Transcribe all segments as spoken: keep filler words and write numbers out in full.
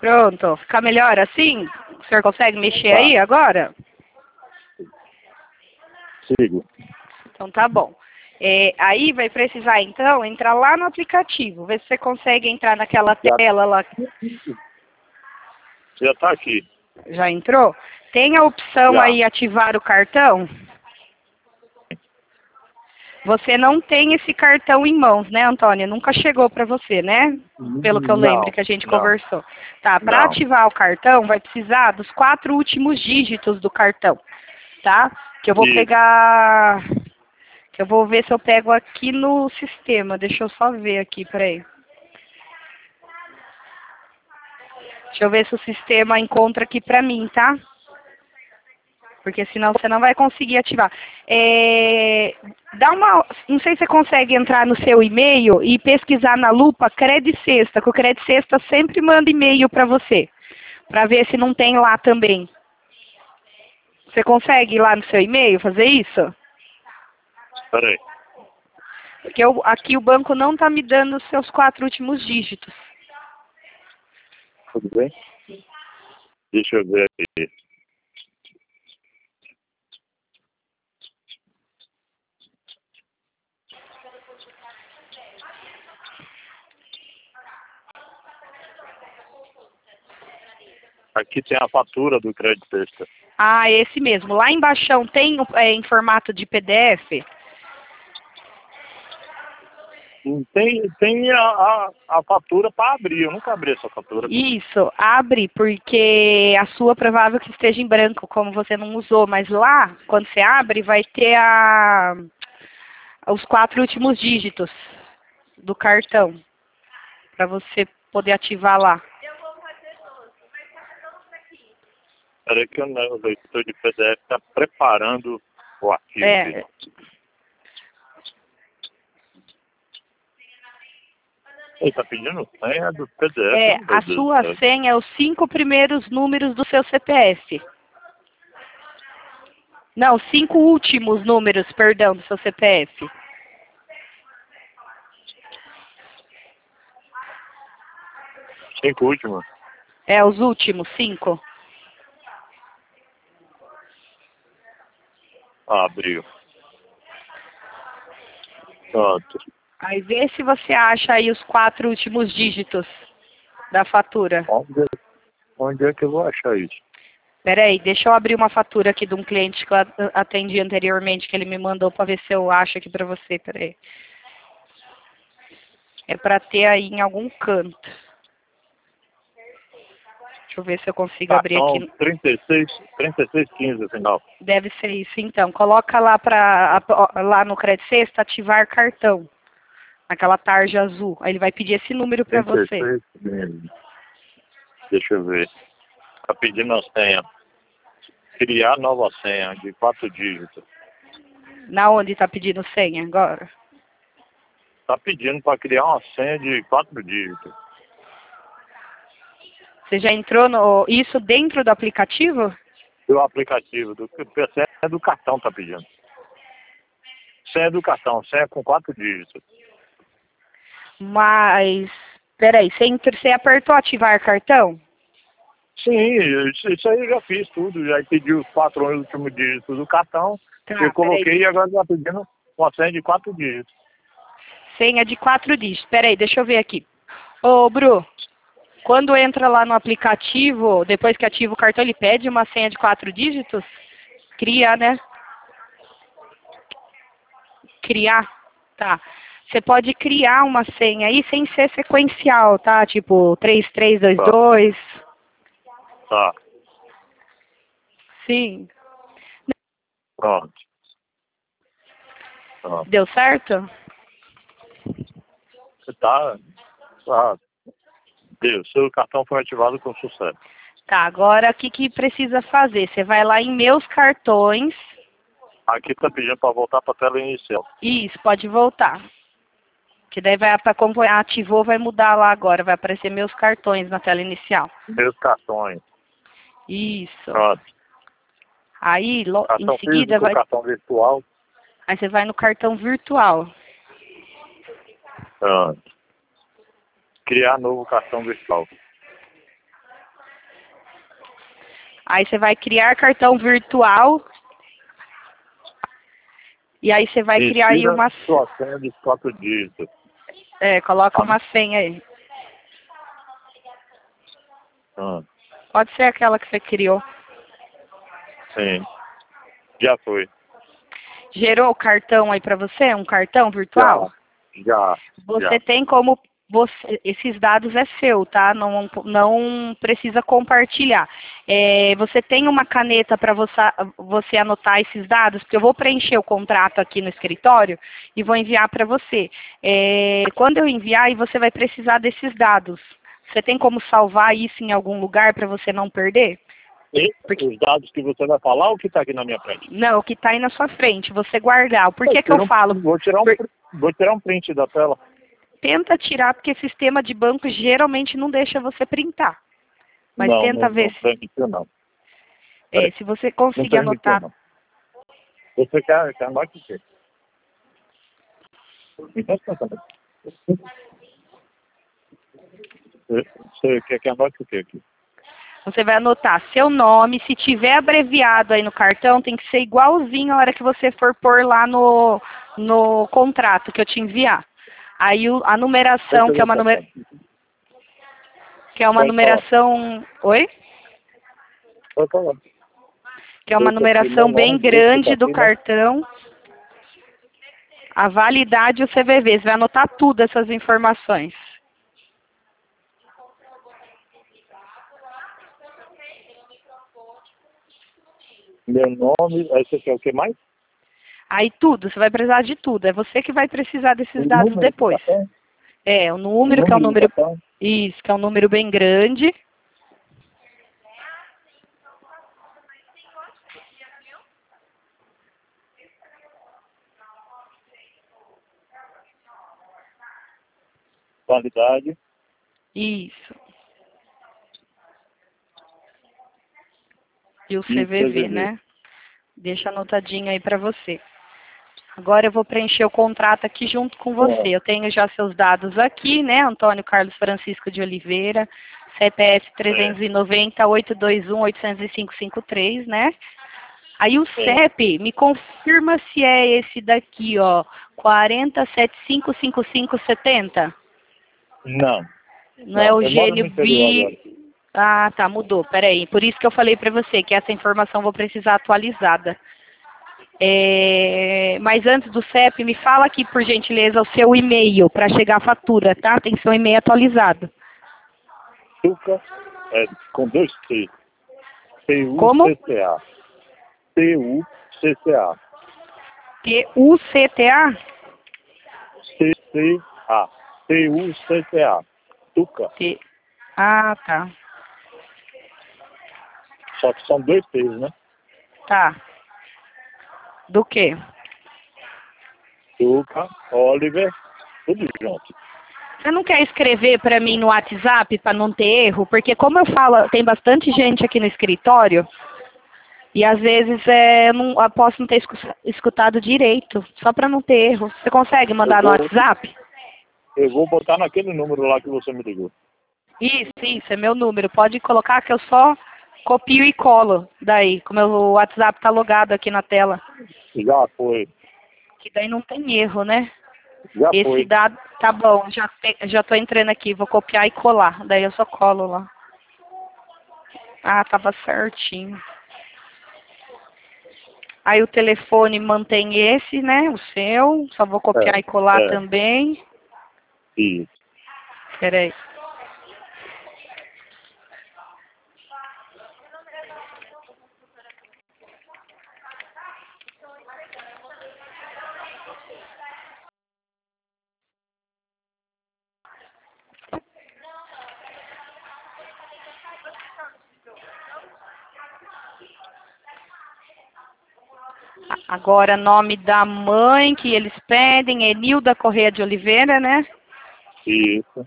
Pronto, fica melhor assim? O senhor consegue mexer Tá. aí agora? Sigo. Então tá bom. É, aí vai precisar então entrar lá no aplicativo, ver se você consegue entrar naquela Já, tela lá. já tá aqui. Já entrou? Tem a opção Já. aí ativar o cartão? Você não tem esse cartão em mãos, né, Antônia? Nunca chegou para você, né? Pelo que eu lembro Não, que a gente não, conversou. Tá, para não. ativar o cartão vai precisar dos quatro últimos dígitos do cartão, tá? Que eu vou Isso. pegar... Que eu vou ver se eu pego aqui no sistema. Deixa eu só ver aqui, peraí. Deixa eu ver se o sistema encontra aqui pra mim, tá? Porque senão você não vai conseguir ativar. É, dá uma, não sei se você consegue entrar no seu e-mail e pesquisar na lupa Credit Sexta, que o Credit Sexta sempre manda e-mail para você, para ver se não tem lá também. Você consegue ir lá no seu e-mail fazer isso? Espera aí. Porque eu, aqui o banco não está me dando os seus quatro últimos dígitos. Tudo bem? Deixa eu ver aqui. Aqui tem a fatura do crédito sexta. Ah, esse mesmo. Lá embaixo tem é, em formato de P D F? Tem, tem a, a, a fatura para abrir. Eu nunca abri essa fatura. Isso, abre, porque a sua provável que esteja em branco, como você não usou. Mas lá, quando você abre, vai ter a, os quatro últimos dígitos do cartão, para você poder ativar lá. Espera que o leitor de P D F está preparando o arquivo. É, Ele está pedindo senha do P D F. é, meu a Deus do sua céu. senha é os cinco primeiros números do seu C P F. Não, cinco últimos números, perdão, do seu C P F. Cinco últimos. É, os últimos, cinco. Ah, abriu. Pronto. Aí vê se você acha aí os quatro últimos dígitos da fatura. Onde, onde é que eu vou achar isso? Peraí, deixa eu abrir uma fatura aqui de um cliente que eu atendi anteriormente, que ele me mandou para ver se eu acho aqui para você. Peraí. É para ter aí em algum canto. Deixa eu ver se eu consigo abrir Cartão aqui. trinta e seis, trinta e seis quinze, final. Deve ser isso, então. Coloca lá, pra, lá no Credit Sexta, ativar cartão. Aquela tarja azul. Aí ele vai pedir esse número para você. trinta e seis quinze. Deixa eu ver. Está pedindo a senha. Criar nova senha de quatro dígitos. Na onde está pedindo senha agora? Está pedindo para criar uma senha de quatro dígitos. Você já entrou no isso dentro do aplicativo? Do aplicativo, do senha é do cartão está pedindo. Senha do cartão, senha com quatro dígitos. Mas, peraí, você, entra, você apertou ativar cartão? Sim, isso, isso aí eu já fiz tudo. Já pedi os quatro últimos dígitos do cartão. Tá, eu coloquei peraí. e agora está pedindo uma senha de quatro dígitos. Senha de quatro dígitos. Peraí, deixa eu ver aqui. Ô, Bru, quando entra lá no aplicativo, depois que ativa o cartão, ele pede uma senha de quatro dígitos? Cria, né? Criar. Tá. Você pode criar uma senha aí sem ser sequencial, tá? Tipo, três três dois Tá. dois. Tá. Sim. Pronto. Pronto. Deu certo? Tá. Tá. Deu. Seu cartão foi ativado com sucesso. Tá, agora o que, que precisa fazer? Você vai lá em meus cartões. Aqui está pedindo para voltar para a tela inicial. Isso, pode voltar. Que daí vai para como ativou, vai mudar lá agora. Vai aparecer meus cartões na tela inicial. Meus cartões. Isso. Pronto. Aí, lo, Cartão em seguida, físico, vai. cartão virtual. Aí você vai no cartão virtual. Pronto. Criar novo cartão virtual. Aí você vai criar cartão virtual. E aí você vai criar aí uma... sua senha de quatro dígitos. É, coloca uma senha aí. Ah, Pode ser aquela que você criou. sim. Já foi. Gerou o cartão aí pra você? Um cartão virtual? Já. Já. Você já. tem como... Você, esses dados é seu, tá? Não, não precisa compartilhar. É, você tem uma caneta para você, você anotar esses dados? Porque eu vou preencher o contrato aqui no escritório e vou enviar para você. É, quando eu enviar, aí você vai precisar desses dados. Você tem como salvar isso em algum lugar para você não perder? E Porque... os dados que você vai falar ou o que está aqui na minha frente? Não, o que está aí na sua frente, você guardar. Por que, que eu um, falo? Vou tirar, um, Por... vou tirar um print da tela. Tenta tirar, porque sistema de banco geralmente não deixa você printar. Mas não, tenta não, ver não, se... permitiu, não. É, se você conseguir não permitiu, anotar... Não. Você quer, quer anotar o quê? Você quer que anote o quê aqui? Você vai anotar seu nome, se tiver abreviado aí no cartão, tem que ser igualzinho a hora que você for pôr lá no, no contrato que eu te enviar. Aí o, a numeração, que é uma numeração... Que é uma numeração... Oi? Que é uma numeração bem grande do cartão. A validade e o C V V. Você vai anotar tudo essas informações. Meu nome, aí você quer o que mais? Aí tudo, você vai precisar de tudo. É você que vai precisar desses o dados depois. É, o número, o que é um número... número Isso, que é um número bem grande. Validade. Isso. E o C V V, né? Deixa anotadinho aí para você. Agora eu vou preencher o contrato aqui junto com você. Eu tenho já seus dados aqui, né? Antônio Carlos Francisco de Oliveira, C P F trezentos e noventa, oitocentos e vinte e um, oitocentos e cinco cinquenta e três, né? Aí o C E P, me confirma se é esse daqui, ó, quarenta, setenta e cinco, cinquenta e cinco, setenta? Não. Não é o Gênio Vi... Vi... Ah, tá, mudou, peraí. Por isso que eu falei para você que essa informação eu vou precisar atualizada. É... Mas antes do C E P, me fala aqui, por gentileza, o seu e-mail para chegar a fatura, tá? Tem seu e-mail atualizado. Tuca, é, com dois T. T U C C A. T U C C A. T U C T A? C C A. T U C C A. Tuca. T... Ah, tá. Só que são dois T's, né? Tá. Do quê? Tuca, Oliver, tudo junto. Você não quer escrever para mim no WhatsApp para não ter erro? Porque como eu falo, tem bastante gente aqui no escritório e às vezes é, eu, não, eu posso não ter escutado direito, só para não ter erro. Você consegue mandar vou, no WhatsApp? Eu vou botar naquele número lá que você me ligou. Isso, isso, é meu número. Pode colocar que eu só copio e colo daí, como o WhatsApp tá logado aqui na tela. Já foi. Que daí não tem erro, né? Já Esse foi. dado, tá bom, já, te, já tô entrando aqui, vou copiar e colar, daí eu só colo lá. Ah, tava certinho. Aí o telefone mantém esse, né, o seu, só vou copiar É, e colar é. também. Isso. Peraí. Agora, nome da mãe que eles pedem é Nilda Correia de Oliveira, né? Isso.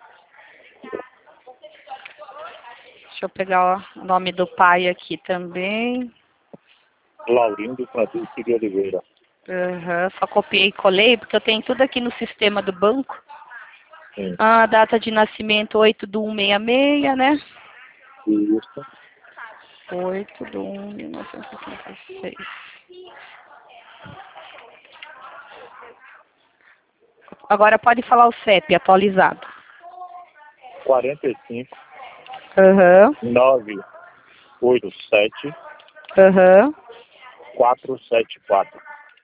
Deixa eu pegar ó, o nome do pai aqui também. Laurindo Francisco de Oliveira. Uhum, só copiei e colei, porque eu tenho tudo aqui no sistema do banco. Sim. A data de nascimento oito do um seis seis, né? Isso. oito de um de mil novecentos e sessenta e seis. Agora pode falar o C E P atualizado. quarenta e cinco, Aham, nove oito sete, aham. quatro sete quatro.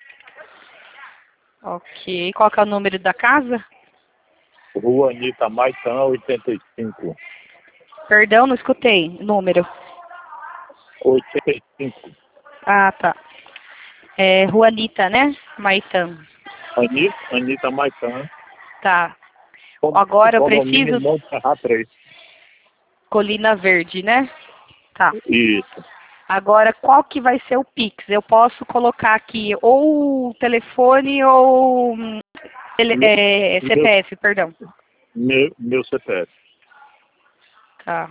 Ok. Qual que é o número da casa? Rua Anitta Maitã, oitenta e cinco. Perdão, não escutei. Número. oitenta e cinco. Ah, tá. É Rua Anitta, né? Maitã. Anitta, Anitta Maitã. Tá. Agora eu Condomínio preciso... Monte Serra três. Colina Verde, né? Tá. Isso. Agora, qual que vai ser o Pix? Eu posso colocar aqui ou o telefone ou hum, ele, Meu, é, C P F, perdão. meu, meu C P F. Tá.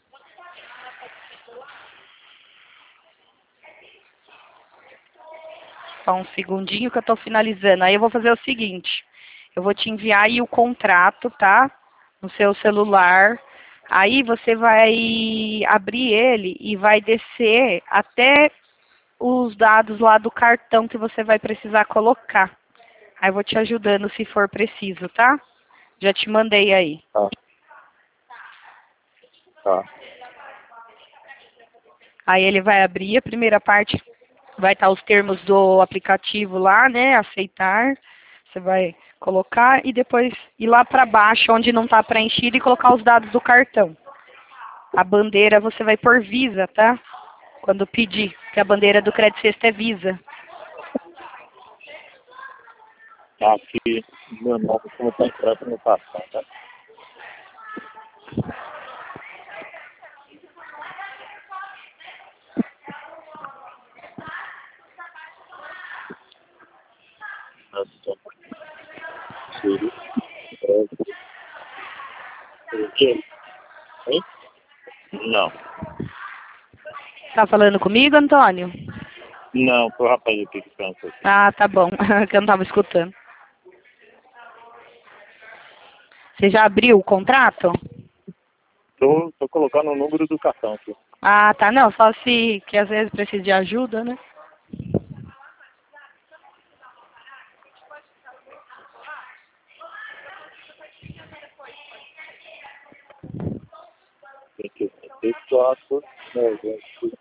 Só um segundinho que eu estou finalizando. Aí eu vou fazer o seguinte. Eu vou te enviar aí o contrato, tá? No seu celular. Aí você vai abrir ele e vai descer até os dados lá do cartão que você vai precisar colocar. Aí eu vou te ajudando se for preciso, tá? Já te mandei aí. Tá. Tá. Aí ele vai abrir, a primeira parte vai estar os termos do aplicativo lá, né? Aceitar. Você vai colocar e depois ir lá para baixo, onde não está preenchido, e colocar os dados do cartão. A bandeira você vai por Visa, tá? Quando pedir, que a bandeira do Crédito Sexta é Visa. Tá aqui meu nome como está entrando no cartão, tá? O quê? Hein? Não. Tá falando comigo, Antônio? Não, foi o rapaz aqui que pensou. Ah, tá bom, que eu não estava escutando. Você já abriu o contrato? Tô, tô colocando o número do cartão aqui. Ah, tá, não, só se, que às vezes precisa de ajuda, né? Aqui, setenta e quatro, noventa.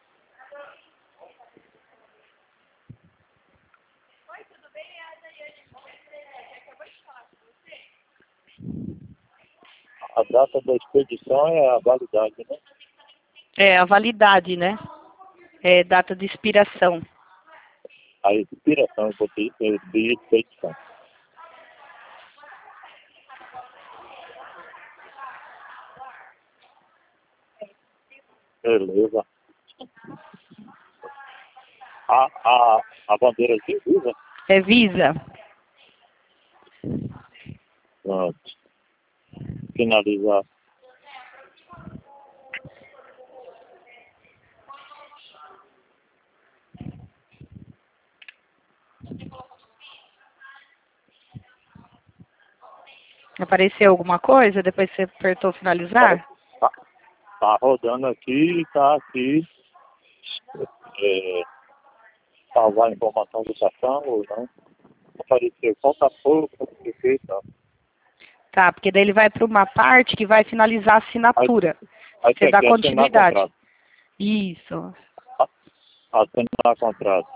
A data da expedição é a validade, né? É, a validade, né? É data de expiração. A expiração, eu botei é de expedição. Beleza. A, a, a bandeira aqui, Visa? É Visa. Pronto. Finalizar. Apareceu alguma coisa depois que você apertou finalizar? Tá, tá rodando aqui e tá aqui. É, salvar a informação do cartão ou não. Apareceu, falta pouco, e tal. Tá, porque daí ele vai para uma parte que vai finalizar a assinatura. Aí Você tem dá que assinar continuidade. contrato. Isso. Assinar contrato.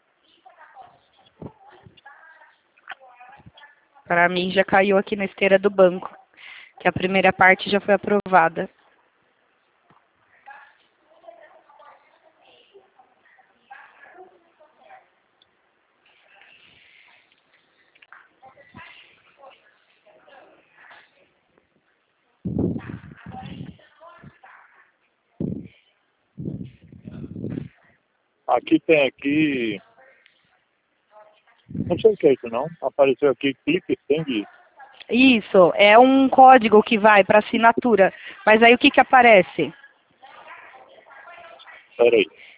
Para mim já caiu aqui na esteira do banco, que a primeira parte já foi aprovada. Aqui tem aqui. Não sei o que é isso não. Apareceu aqui, clique send. Isso, é um código que vai para assinatura. Mas aí o que que aparece? Peraí.